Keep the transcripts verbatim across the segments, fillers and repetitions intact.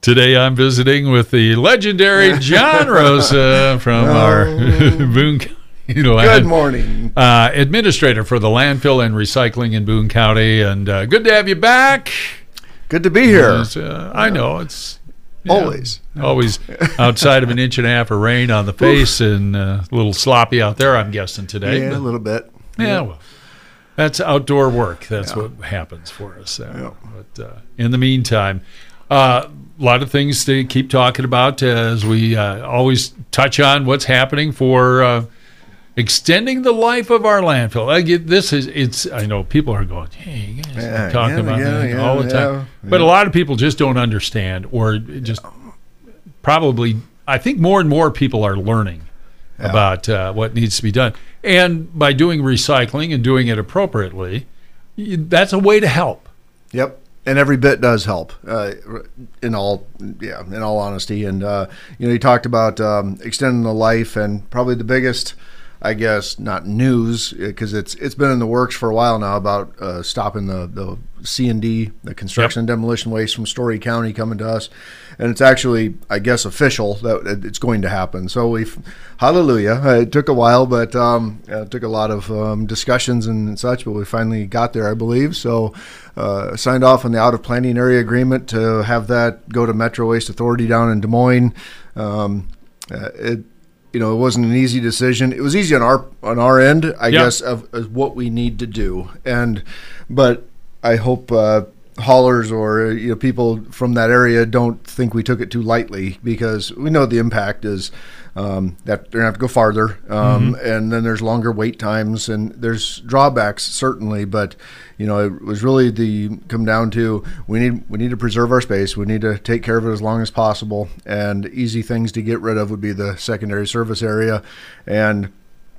Today I'm visiting with the legendary John Rosa from No. our Boone County land, Good morning. uh, administrator for the landfill and recycling in Boone County, and uh, good to have you back. Good to be here. It's, uh, I know it's you know, Always. always outside of an inch and a half of rain on the face, and uh, a little sloppy out there, I'm guessing today. Yeah, but- a little bit. Yeah, well, that's outdoor work. That's Yeah. what happens for us. Uh, Yeah. But uh, in the meantime, uh, a lot of things to keep talking about as we uh, always touch on what's happening for uh, extending the life of our landfill. I get, this is it's. I know people are going, "Hey, you guys Yeah, are talking yeah, about yeah, that yeah, all the time," yeah, but a yeah. lot of people just don't understand, or just probably. I think more and more people are learning Yeah. about uh, what needs to be done. And by doing recycling and doing it appropriately, y- that's a way to help. Yep. And every bit does help, uh, in all, yeah, in all honesty. And, uh, you know, you talked about um, extending the life, and probably the biggest, I guess, not news, because it's it's been in the works for a while now, about uh, stopping the, the C and D, the construction Yep. and demolition waste from Story County coming to us. And it's actually, I guess, official that it- it's going to happen. So we've, hallelujah. Uh, It took a while, but um, uh, it took a lot of um, discussions and such, but we finally got there, I believe. So uh, signed off on the out of planning area agreement to have that go to Metro Waste Authority down in Des Moines. Um, uh, it, you know, it wasn't an easy decision. It was easy on our on our end, I Yeah. guess, of, of what we need to do. And but I hope uh, haulers or you know people from that area don't think we took it too lightly, because we know the impact is um, that they're gonna have to go farther, um, and then there's longer wait times, and there's drawbacks certainly. But you know, it was really the come down to we need we need to preserve our space. We need to take care of it as long as possible, and easy things to get rid of would be the secondary service area, and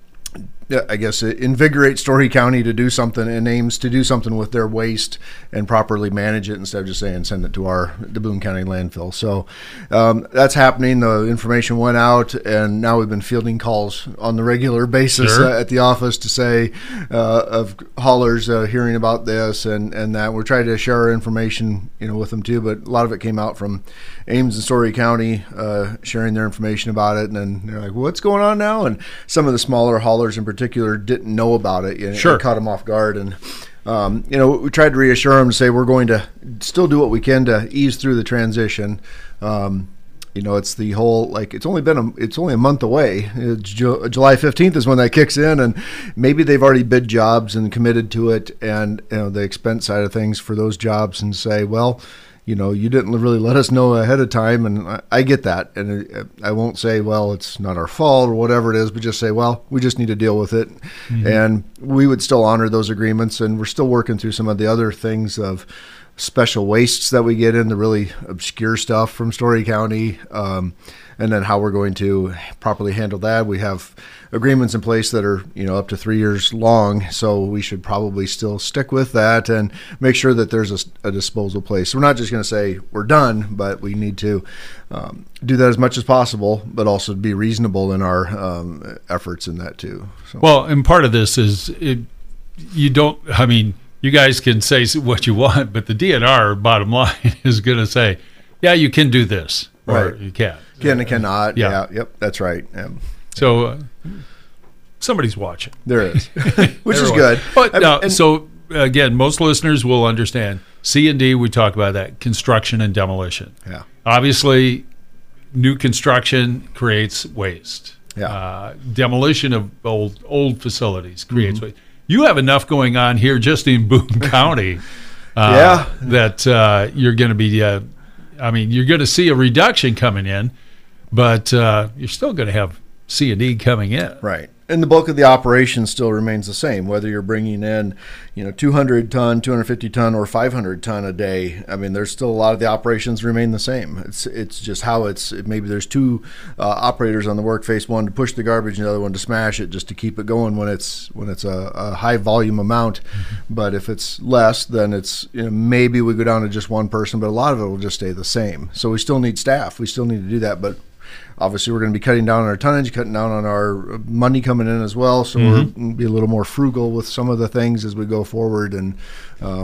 yeah, I guess it invigorates Story County to do something, and aims to do something with their waste and properly manage it, instead of just saying send it to our the Boone County landfill. So um, that's happening. The information went out, and now we've been fielding calls on the regular basis Sure. uh, at the office to say uh, of haulers uh, hearing about this and and that. We're trying to share our information, you know, with them too. But a lot of it came out from Ames and Story County uh, sharing their information about it, and then they're like, "What's going on now?" And some of the smaller haulers in particular didn't know about it. You know, Sure. it caught them off guard, and um, you know, we tried to reassure them to say we're going to still do what we can to ease through the transition. Um, you know, it's the whole, like, it's only been a, it's only a month away. It's Ju- July fifteenth is when that kicks in, and maybe they've already bid jobs and committed to it, and you know the expense side of things for those jobs, and say, well, you know, you didn't really let us know ahead of time, and I, I get that, and it, I won't say, well, it's not our fault or whatever it is, but just say, well, we just need to deal with it, and we would still honor those agreements, and we're still working through some of the other things of special wastes that we get in, the really obscure stuff from Story County, um, and then how we're going to properly handle that. We have agreements in place that are, you know, up to three years long, so we should probably still stick with that and make sure that there's a, a disposal place. So we're not just going to say we're done, but we need to um, do that as much as possible, but also be reasonable in our um, efforts in that too. So. Well, and part of this is it, you don't, I mean, you guys can say what you want, but the D N R, bottom line, is going to say, yeah, you can do this, or Right. you can't. Can and cannot. Yeah. Yeah. Yep. That's right. Um, So uh, somebody's watching. there is, which is Everyone. good. But I mean, now, and- so again, most listeners will understand C and D. We talk about that, construction and demolition. Yeah. Obviously, new construction creates waste. Yeah. Uh, demolition of old old facilities creates Mm-hmm. waste. You have enough going on here just in Boone County. Uh, Yeah. That uh, you're going to be. Uh, I mean, you're going to see a reduction coming in, but uh, you're still going to have C and D coming in. Right. And the bulk of the operation still remains the same, whether you're bringing in, you know, two hundred ton, two hundred fifty ton, or five hundred ton a day. I mean, there's still a lot of the operations remain the same. It's it's just how it's, maybe there's two uh, operators on the work face, one to push the garbage and the other one to smash it, just to keep it going when it's when it's a, a high volume amount. Mm-hmm. But if it's less, then it's, you know, maybe we go down to just one person, but a lot of it will just stay the same. So we still need staff. We still need to do that, but obviously, we're going to be cutting down on our tonnage, cutting down on our money coming in as well. So Mm-hmm. we're going to be a little more frugal with some of the things as we go forward. And um,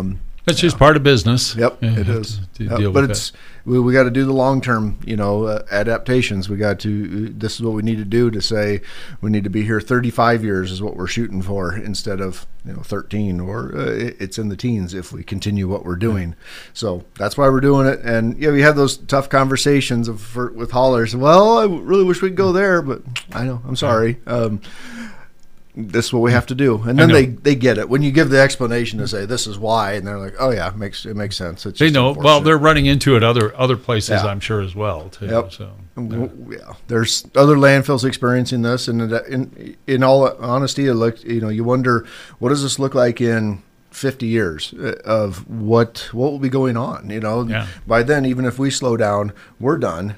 That's just part of business. Yep, You it have is. to- to Yep, deal but with it's we, we got to do the long term, you know, uh, adaptations. We got to. This is what we need to do to say we need to be here thirty-five years is what we're shooting for instead of you know thirteen or uh, it- it's in the teens if we continue what we're doing. So that's why we're doing it. And yeah, we have those tough conversations of for, with haulers. Well, I really wish we'd go there, but I know I'm sorry. Um, This is what we have to do, and then I know. they, they get it when you give the explanation to say this is why, and they're like, oh yeah, it makes it makes sense. It's They just know. Well, unfortunate. they're running into it other other places, Yeah. I'm sure, as well. Too. Yep. So, W- yeah, there's other landfills experiencing this, and it- in in all honesty, it look you know you wonder what does this look like in fifty years uh, of what what will be going on. You know, Yeah. by then, even if we slow down, we're done.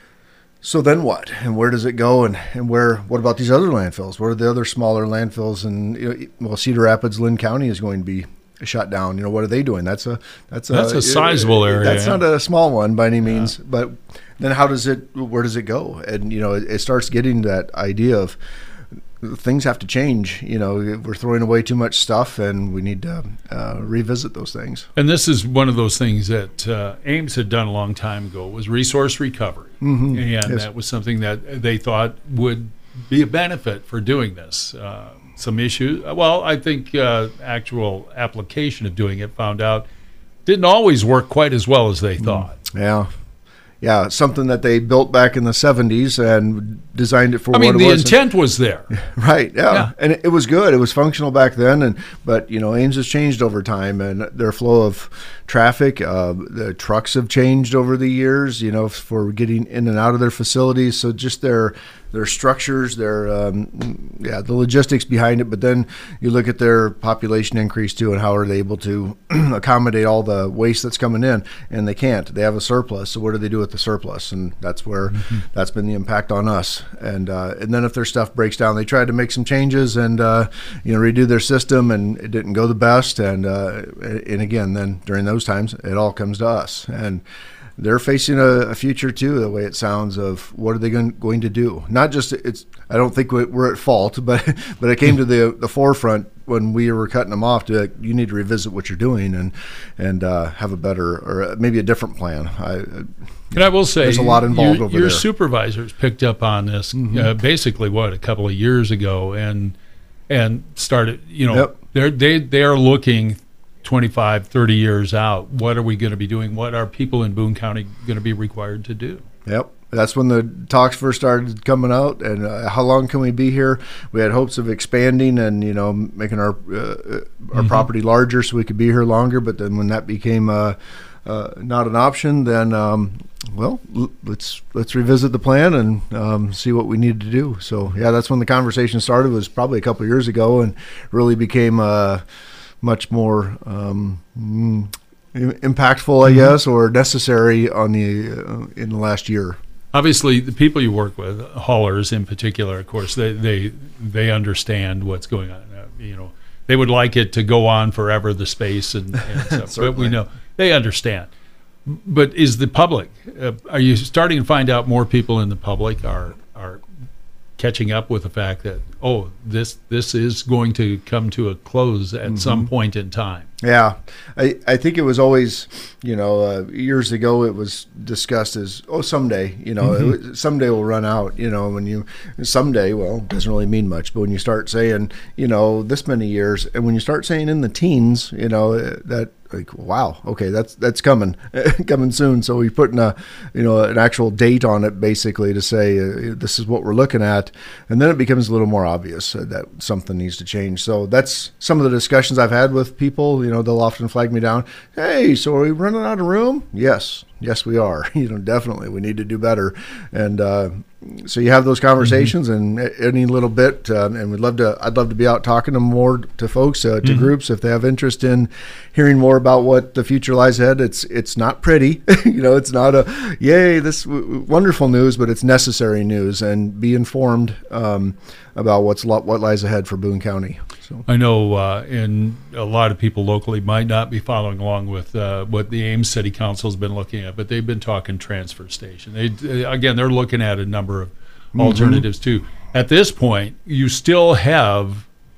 So then what? And where does it go? And, and where? What about these other landfills? What are the other smaller landfills? And you know, well, Cedar Rapids, Lynn County is going to be shut down. You know, what are they doing? That's a that's a That's a sizable area, That's yeah. not a small one by any means. But then how does it? Where does it go? And you know, it, it starts getting that idea of things have to change. You know, we're throwing away too much stuff, and we need to uh, revisit those things. And this is one of those things that uh, Ames had done a long time ago was resource recovery, Mhm. and Yes. that was something that they thought would be a benefit for doing this. Uh, some issues. Well, I think uh, actual application of doing it found out didn't always work quite as well as they thought. Yeah. Yeah, something that they built back in the seventies and designed it for I what mean, it the was. intent was there. Right, yeah. Yeah. And it, it was good. It was functional back then, and but you know, Ames has changed over time, and their flow of traffic, uh, the trucks have changed over the years. You know, for getting in and out of their facilities. So just their their structures, their um, yeah, the logistics behind it. But then you look at their population increase too, and how are they able to accommodate all the waste that's coming in? And they can't. They have a surplus. So what do they do with the surplus? And that's where Mm-hmm. that's been the impact on us. And uh, and then if their stuff breaks down, they tried to make some changes and uh, you know redo their system, and it didn't go the best. And uh, and again, then during those times, it all comes to us. And they're facing a, a future too, the way it sounds, of what are they going, going to do? Not just it's. I don't think we- we're at fault, but but it came to the the forefront when we were cutting them off. To like, you need to revisit what you're doing and and uh, have a better or maybe a different plan. I, And I will say, There's a lot involved your, over your there. supervisors picked up on this uh, basically what a couple of years ago, and and started. You know, Yep. they're they they are looking twenty-five, thirty years out. What are we going to be doing? What are people in Boone County going to be required to do? Yep. That's when the talks first started coming out, and uh, how long can we be here? We had hopes of expanding and you know making our uh, our property larger so we could be here longer. But then when that became uh, uh, not an option, then um, well, l- let's let's revisit the plan and um, see what we need to do. So yeah, that's when the conversation started. Was probably a couple of years ago, and really became uh, much more. Um, mm, impactful, I guess, or necessary on the uh, in the last year. Obviously, the people you work with, haulers in particular, of course, they they, they understand what's going on. Uh, you know, they would like it to go on forever, the space and, and stuff. But we Certainly. know they understand. But is the public? Uh, are you starting to find out more people in the public are are catching up with the fact that oh, this this is going to come to a close at some point in time? Yeah, I, I think it was always, you know, uh, years ago it was discussed as, oh, someday, you know, Mm-hmm. it, someday will run out, you know, when you, someday, well, doesn't really mean much, but when you start saying, you know, this many years, and when you start saying in the teens, you know, uh, that, like, wow, okay, that's that's coming, coming soon. So we're putting a, you know, an actual date on it basically to say uh, this is what we're looking at, and then it becomes a little more obvious uh, that something needs to change. So that's some of the discussions I've had with people. You know, they'll often flag me down. Hey, so are we running out of room? Yes, yes, we are. You know, definitely, we need to do better, and uh, so you have those conversations, and any little bit, um, and we'd love to. I'd love to be out talking to more to folks, uh, to groups, if they have interest in hearing more about what the future lies ahead. It's it's not pretty, you know. It's not a yay, this w- wonderful news, but it's necessary news, and be informed um, about what's lo- what lies ahead for Boone County. So I know, uh, and a lot of people locally might not be following along with uh, what the Ames City Council has been looking at, but they've been talking transfer station. They again, they're looking at a number of alternatives too. At this point, you still have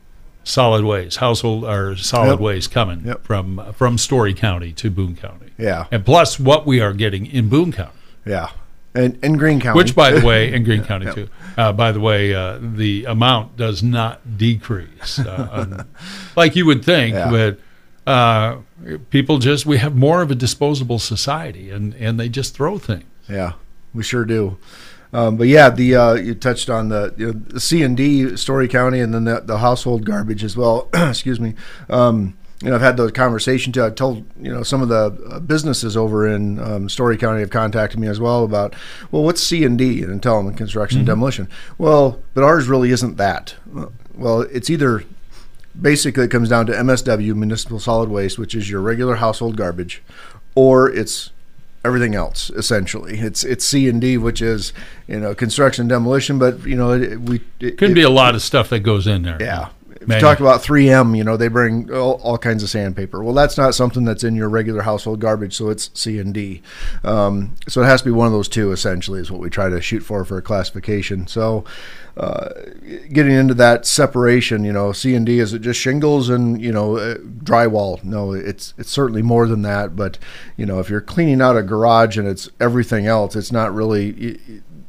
solid waste, household or solid Yep. waste coming Yep. from from Story County to Boone County. Yeah. And plus what we are getting in Boone County. Yeah. And in Greene County. Which, by the way, in Greene County, yeah. too. Uh, by the way, uh, the amount does not decrease uh, on, like you would think, Yeah. but uh, people just, we have more of a disposable society, and, and they just throw things. Yeah, we sure do. Um, but yeah, the uh, you touched on the, you know, the C and D, Story County, and then the, the household garbage as well. Excuse me. Um, you know, I've had those conversations too. I told, you know, some of the uh, businesses over in um, Story County have contacted me as well about, well, what's C and D? And tell them construction and demolition. Well, but ours really isn't that. Well, it's either, basically it comes down to M S W, municipal solid waste, which is your regular household garbage, or it's everything else. Essentially, it's it's C and D, which is, you know, construction and demolition. But you know, it, we it, Could it, be a lot of stuff that goes in there. yeah. If Man. you talk about three M, you know, they bring all, all kinds of sandpaper. Well, that's not something that's in your regular household garbage, so it's C and D. Um, so it has to be one of those two, essentially, is what we try to shoot for for a classification. So uh, getting into that separation, you know, C and D, is it just shingles and, you know, uh, drywall? No, it's it's certainly more than that. But, you know, if you're cleaning out a garage and it's everything else, it's not really... It,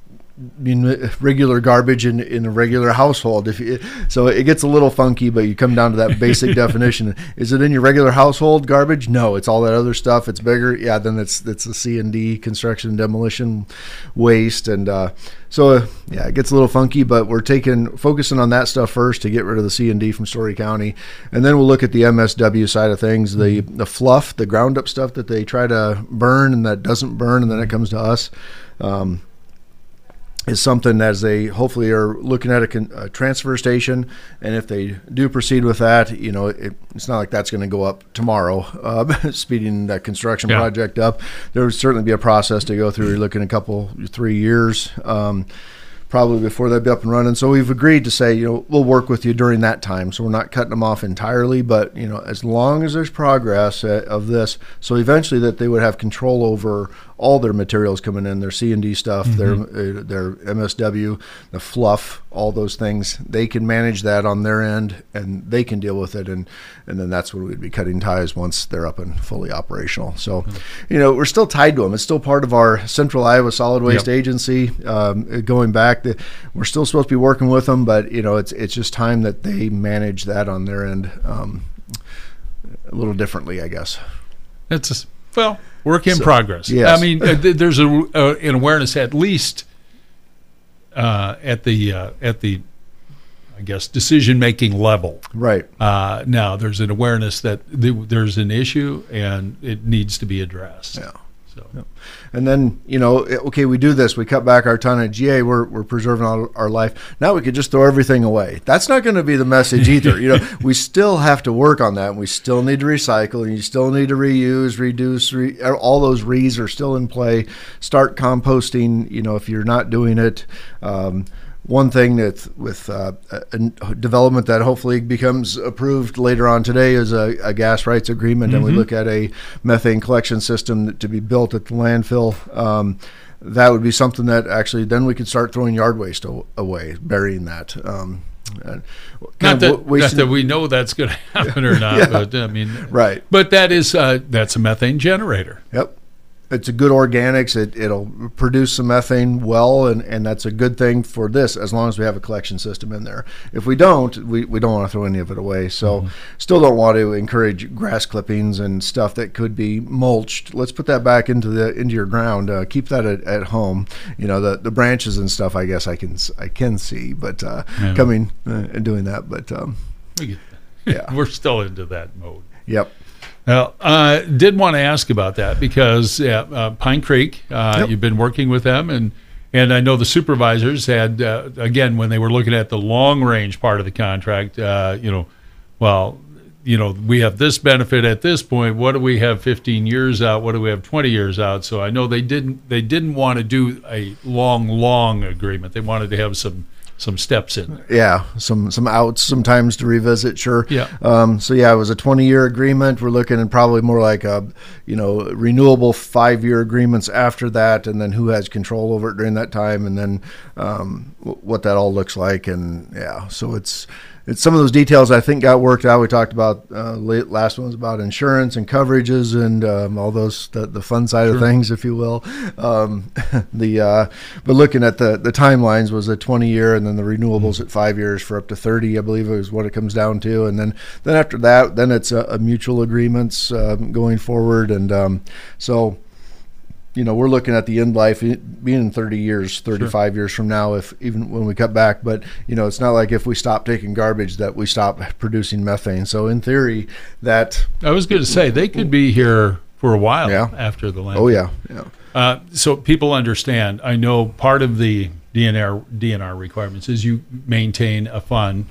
in regular garbage in, in a regular household. If you, so it gets a little funky, but you come down to that basic definition. Is it in your regular household garbage? No, it's all that other stuff. It's bigger. Yeah, then it's it's the C and D, construction and demolition waste. And uh, so, uh, yeah, it gets a little funky, but we're taking focusing on that stuff first to get rid of the C and D from Story County. And then we'll look at the M S W side of things, the, the fluff, the ground up stuff that they try to burn and that doesn't burn, and then it comes to us. Um, is something as they hopefully are looking at a, con, a transfer station, and if they do proceed with that, you know, it, it's not like that's going to go up tomorrow, uh, speeding that construction Yeah. project up. There would certainly be a process to go through. You're looking a couple, three years, um, probably before they'd be up and running. So we've agreed to say, you know, we'll work with you during that time. So we're not cutting them off entirely, but, you know, as long as there's progress uh, of this, so eventually that they would have control over all their materials coming in, their C and D stuff, mm-hmm. their uh, their M S W, the fluff, all those things. They can manage that on their end, and they can deal with it, and and then that's when we'd be cutting ties once they're up and fully operational. So, mm-hmm. you know, we're still tied to them. It's still part of our Central Iowa Solid Waste yep. Agency. Um, going back, the, we're still supposed to be working with them, but you know, it's it's just time that they manage that on their end um, a little differently, I guess. It's just, well. Work in so, progress. Yes. I mean, uh, th- there's a, uh, an awareness, at least uh, at the uh, at the, I guess, decision-making level. Right. Uh, now, there's an awareness that th- there's an issue and it needs to be addressed. Yeah. So. Yeah. And then, you know, okay, we do this, we cut back our tonnage, yay, we're, we're preserving our, our life. Now we could just throw everything away. That's not going to be the message either. You know, we still have to work on that, and we still need to recycle, and you still need to reuse, reduce, re, all those re's are still in play. Start composting, you know, if you're not doing it. Um, One thing that with uh, a development that hopefully becomes approved later on today is a, a gas rights agreement, mm-hmm. and we look at a methane collection system to be built at the landfill. Um, that would be something that actually then we could start throwing yard waste o- away, burying that. Um, not, that not that we know that's going to happen or not, yeah. but I mean, right. But that is uh, that's a methane generator. Yep. It's a good organics. It, it'll produce some methane well, and, and that's a good thing for this as long as we have a collection system in there. If we don't, we, we don't want to throw any of it away. So mm-hmm. still don't want to encourage grass clippings and stuff that could be mulched. Let's put that back into the into your ground. Uh, keep that at, at home. You know, the, the branches and stuff, I guess I can I can see, but uh, yeah. coming uh, and doing that. But um, we get that. Yeah, we're still into that mode. Yep. Well, I uh, did want to ask about that because yeah, uh, Pine Creek, uh, yep. you've been working with them, and and I know the supervisors had, uh, again, when they were looking at the long-range part of the contract, uh, you know, well, you know, we have this benefit at this point. What do we have fifteen years out? What do we have twenty years out? So I know they didn't they didn't want to do a long, long agreement. They wanted to have some some steps in there. Yeah, some some outs sometimes to revisit, sure. Yeah. Um, so yeah, it was a twenty-year agreement. We're looking at probably more like a, you know, renewable five-year agreements after that, and then who has control over it during that time, and then um, w- what that all looks like, and yeah, so it's it's some of those details I think got worked out. We talked about uh, late, last one was about insurance and coverages and um, all those the, the fun side sure. of things, if you will. Um, the uh, but looking at the the timelines was a twenty year, and then the renewables mm-hmm. at five years for up to thirty, I believe is what it comes down to. And then then after that, then it's a, a mutual agreements um, going forward, and um, so. You know, we're looking at the end life being in thirty years, thirty-five sure. years from now, if even when we cut back. But, you know, it's not like if we stop taking garbage that we stop producing methane. So in theory, that... I was going to say, they could be here for a while yeah. after the landfill. Oh, yeah. yeah. Uh, so people understand. I know part of the D N R, D N R requirements is you maintain a fund.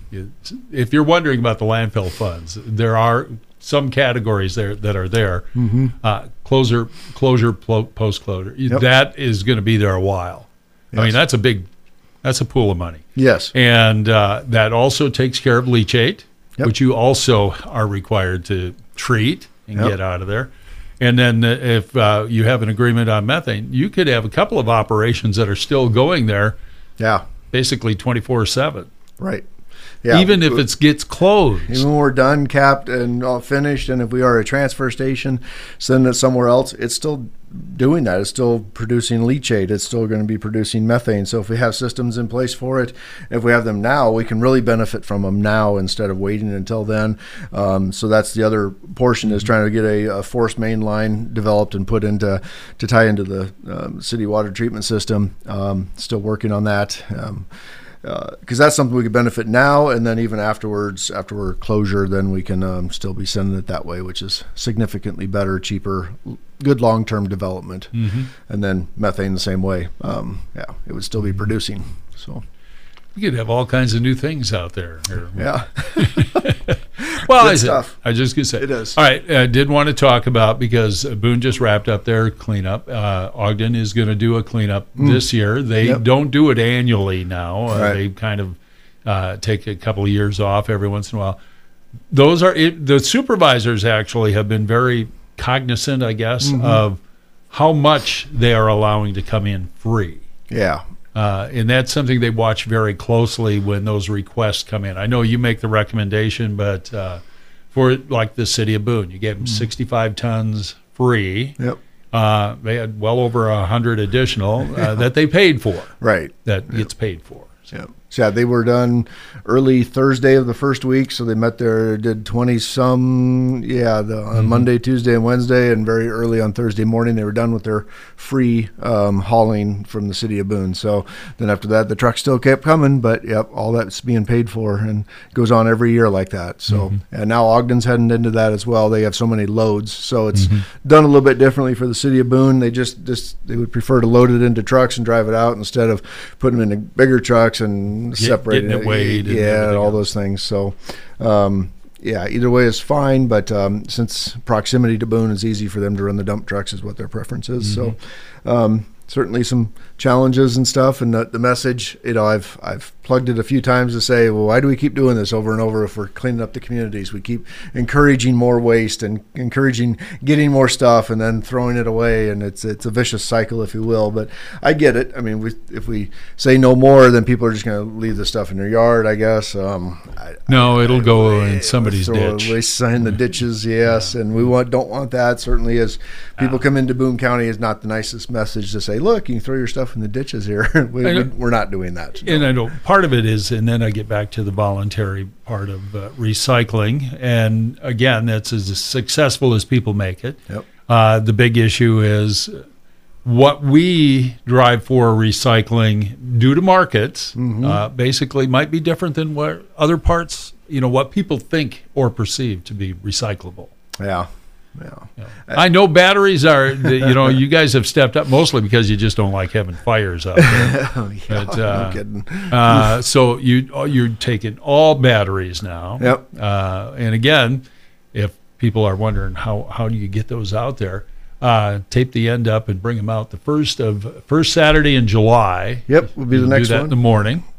If you're wondering about the landfill funds, there are... some categories there that are there, mm-hmm. uh, closure, closure, post closure. Yep. That is going to be there a while. Yes. I mean, that's a big, that's a pool of money. Yes, and uh, that also takes care of leachate, yep. which you also are required to treat and yep. get out of there. And then if uh, you have an agreement on methane, you could have a couple of operations that are still going there. Yeah, basically twenty-four seven. Right. Yeah, even if it gets closed. Even when we're done, capped, and all finished, and if we are a transfer station, send it somewhere else, it's still doing that. It's still producing leachate. It's still going to be producing methane. So if we have systems in place for it, if we have them now, we can really benefit from them now instead of waiting until then. Um, so that's the other portion, is trying to get a, a forced main line developed and put into to tie into the um, city water treatment system. Um, still working on that. Um, because uh, that's something we could benefit now, and then even afterwards, after we're closure, then we can um, still be sending it that way, which is significantly better, cheaper, good long-term development. Mm-hmm. And then methane the same way. Um, yeah, it would still be producing. So you could have all kinds of new things out there. Yeah. Well, I, stuff. I just gonna say it is. All right, I did want to talk about, because Boone just wrapped up their cleanup. Uh, Ogden is going to do a cleanup mm. this year. They yep. don't do it annually now. Uh, right. They kind of uh, take a couple of years off every once in a while. Those are it, the supervisors actually have been very cognizant, I guess, mm-hmm. of how much they are allowing to come in free. Yeah. Uh, and that's something they watch very closely when those requests come in. I know you make the recommendation, but uh, for like the city of Boone, you gave them mm. sixty-five tons free. Yep. Uh, they had well over one hundred additional uh, that they paid for. Right. That yep. gets paid for. So. Yep. So yeah, they were done early Thursday of the first week, so they met there, did twenty some, yeah, the, on mm-hmm. Monday, Tuesday, and Wednesday, and very early on Thursday morning they were done with their free um, hauling from the city of Boone. So then after that, the truck still kept coming, but yep, all that's being paid for, and it goes on every year like that. So mm-hmm. and now Ogden's heading into that as well. They have so many loads, so it's mm-hmm. done a little bit differently for the city of Boone. They just, just they would prefer to load it into trucks and drive it out instead of putting them in bigger trucks and separating it, weighed, yeah, and, and all else. those things. So, um, yeah, either way is fine. But um, since proximity to Boone is easy for them to run the dump trucks, is what their preference is. Mm-hmm. So, um, certainly some challenges and stuff. And the, the message, you know, I've I've plugged it a few times to say, well, why do we keep doing this over and over if we're cleaning up the communities? We keep encouraging more waste and encouraging getting more stuff and then throwing it away, and it's it's a vicious cycle, if you will. But I get it. I mean, we, if we say no more, then people are just going to leave the stuff in their yard, I guess. Um, I, no, it'll I, go I, in somebody's throw ditch. Waste in the ditches, yes, yeah. And we want don't want that. Certainly, as people yeah. come into Boone County, is not the nicest message to say, look, you can throw your stuff in the ditches here. we, we, we're not doing that. No. And I know part of it is, and then I get back to the voluntary part of uh, recycling. And again, that's as successful as people make it. Yep. Uh, the big issue is what we drive for recycling due to markets, mm-hmm. uh, basically might be different than what other parts, you know, what people think or perceive to be recyclable. Yeah. Yeah. Yeah. I know batteries are, you know, you guys have stepped up mostly because you just don't like having fires out there. oh, yeah, but, uh, no kidding. uh, so you, you're taking all batteries now. Yep. Uh, and again, if people are wondering how, how do you get those out there, uh, tape the end up and bring them out the first of first Saturday in July. Yep, will be the We'll next do that one. in the morning.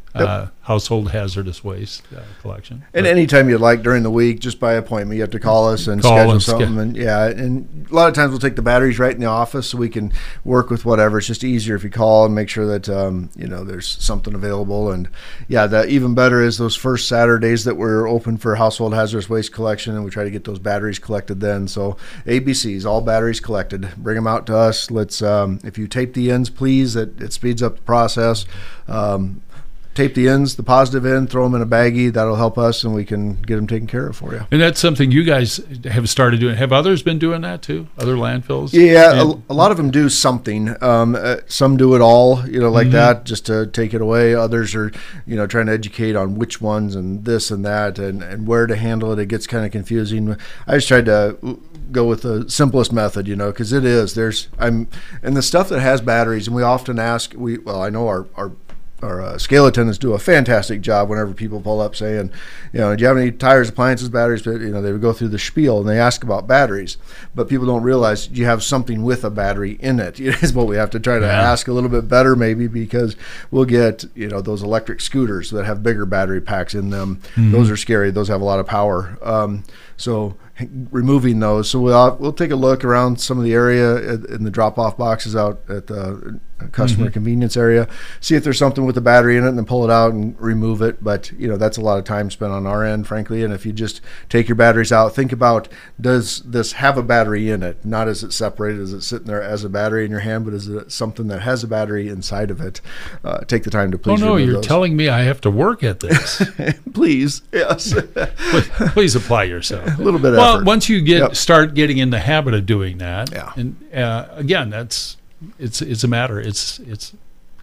uh, household hazardous waste uh, collection. And But- anytime you'd like during the week, just by appointment, you have to call us and Call schedule and something. sch- And yeah, and a lot of times we'll take the batteries right in the office so we can work with whatever. It's just easier if you call and make sure that um, you know there's something available. And yeah, the even better is those first Saturdays that we're open for household hazardous waste collection, and we try to get those batteries collected then. So A B Cs, all batteries collected. Bring them out to us. Let's um, if you tape the ends, please. It, it speeds up the process. Um, Tape the ends, the positive end, throw them in a baggie. That'll help us, and we can get them taken care of for you. And that's something you guys have started doing. Have others been doing that too? Other landfills? Yeah, And- a, a lot of them do something. Um, uh, some do it all, you know, like Mhm. that, just to take it away. Others are, you know, trying to educate on which ones and this and that and, and where to handle it. It gets kind of confusing. I just tried to go with the simplest method, you know, because it is. There's I'm and the stuff that has batteries, and we often ask. We well, I know our our Our uh, scale attendants do a fantastic job whenever people pull up saying, you know, do you have any tires, appliances, batteries? But, you know, they would go through the spiel and they ask about batteries, but people don't realize you have something with a battery in it. Is what we have to try to Yeah. ask a little bit better, maybe, because we'll get, you know, those electric scooters that have bigger battery packs in them. Mhm. Those are scary. Those have a lot of power. Um, so removing those. So we'll we'll take a look around some of the area in the drop-off boxes out at the customer Mhm. convenience area, see if there's something with the battery in it, and then pull it out and remove it. But you know, that's a lot of time spent on our end, frankly. And if you just take your batteries out, think about, does this have a battery in it? Not is it separated, is it sitting there as a battery in your hand, but is it something that has a battery inside of it? Uh, take the time to Oh please no, remove you're those. telling me I have to work at this. Please, yes. please, please apply yourself. A little bit of Well, effort. once you get Yep. start getting in the habit of doing that, Yeah. and uh, again, that's it's it's a matter. It's it's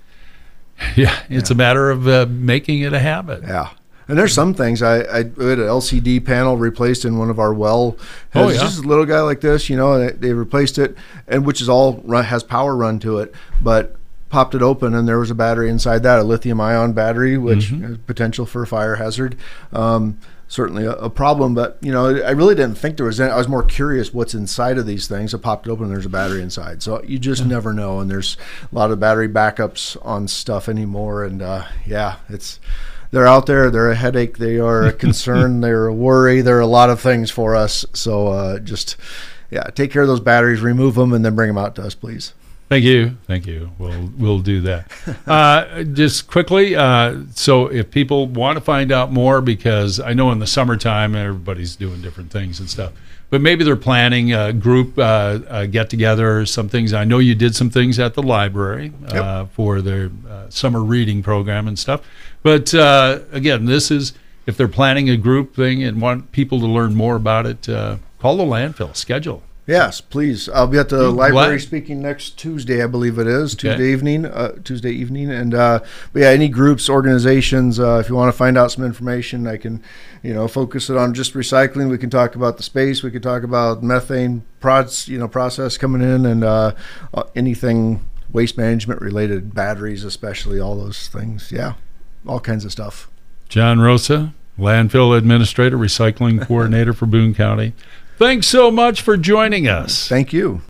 yeah, it's Yeah. a matter of uh, making it a habit. Yeah. And there's some things I, I we had an L C D panel replaced in one of our well. Oh, It's yeah. just a little guy like this, you know, and they, they replaced it, and which is all run, has power run to it, but popped it open and there was a battery inside that, a lithium ion battery, which Mhm. has potential for a fire hazard. Um, certainly a, a problem, but you know, I really didn't think there was any. I was more curious what's inside of these things. I popped it open and there's a battery inside. So you just Yeah. never know. And there's a lot of battery backups on stuff anymore. And uh, yeah, it's, they're out there. They're a headache. They are a concern. They're a worry. They're a lot of things for us. So uh, just, yeah, take care of those batteries, remove them, and then bring them out to us, please. Thank you, thank you. We'll we'll do that. Uh, just quickly, uh, so if people want to find out more, because I know in the summertime everybody's doing different things and stuff, but maybe they're planning a group uh, uh, get together, some things. I know you did some things at the library uh, for their uh, summer reading program and stuff. But uh, again, this is if they're planning a group thing and want people to learn more about it, uh, call the landfill, schedule. Yes, please. I'll be at the Mm, library glad- speaking next Tuesday, I believe it is, Okay. Tuesday evening. Uh, Tuesday evening, and uh, but yeah, any groups, organizations, uh, if you want to find out some information, I can, you know, focus it on just recycling. We can talk about the space. We can talk about methane prods, you know, process coming in, and uh, uh, anything waste management related, batteries, especially all those things. Yeah, all kinds of stuff. John Rosa, landfill administrator, recycling coordinator for Boone County. Thanks so much for joining us. Thank you.